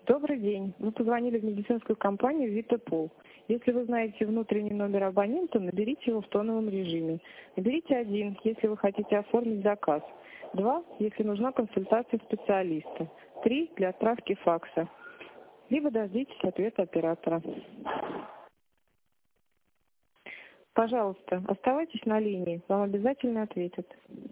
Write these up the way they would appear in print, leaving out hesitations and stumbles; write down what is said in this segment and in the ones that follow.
Добрый день. Вы позвонили в медицинскую компанию «Витапол». Если вы знаете внутренний номер абонента, наберите его в тоновом режиме. Наберите 1, если вы хотите оформить заказ. 2, если нужна консультация специалиста. 3, для отправки факса. Либо дождитесь ответа оператора. Пожалуйста, оставайтесь на линии. Вам обязательно ответят.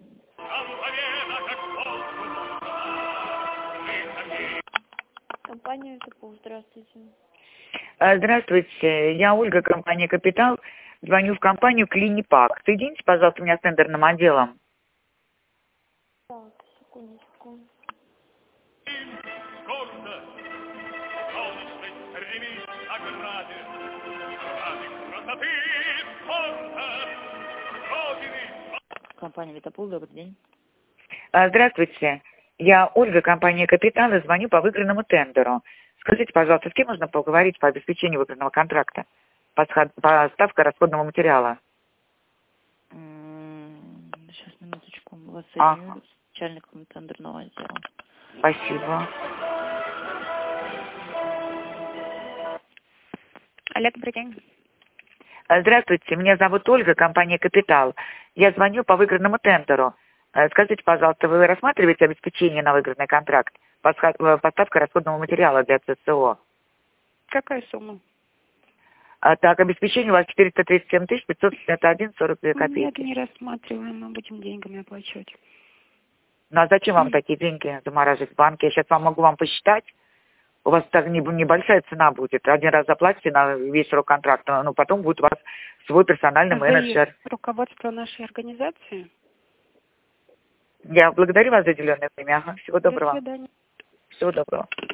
Компания «Витапол», здравствуйте. Здравствуйте, я Ольга, компания «Капитал». Звоню в компанию «Клинипак». Соедините, пожалуйста, меня с тендерным отделом. Так, секундочку. Компания «Витапол», добрый день. Здравствуйте, я Ольга, компания «Капитал», и звоню по выигранному тендеру. Скажите, пожалуйста, с кем можно поговорить по обеспечению выигранного контракта? Поставка расходного материала. Сейчас, минуточку, вас соединю с начальником тендерного отдела. Спасибо. Олег, добрый день. Здравствуйте, меня зовут Ольга, компания «Капитал». Я звоню по выигранному тендеру. Скажите, пожалуйста, вы рассматриваете обеспечение на выигранный контракт? Поставка расходного материала для ЦСО. Какая сумма? Так, обеспечение у вас 437 551 42 копейки. Нет, не рассматриваем, мы будем деньгами оплачивать. Ну а зачем вам такие деньги замораживать в банке? Я сейчас могу вам посчитать. У вас так небольшая цена будет. Один раз заплатите на весь срок контракта, но потом будет у вас свой персональный менеджер. Руководство нашей организации. Я благодарю вас за уделенное время. Всего доброго. До свидания. Всего доброго.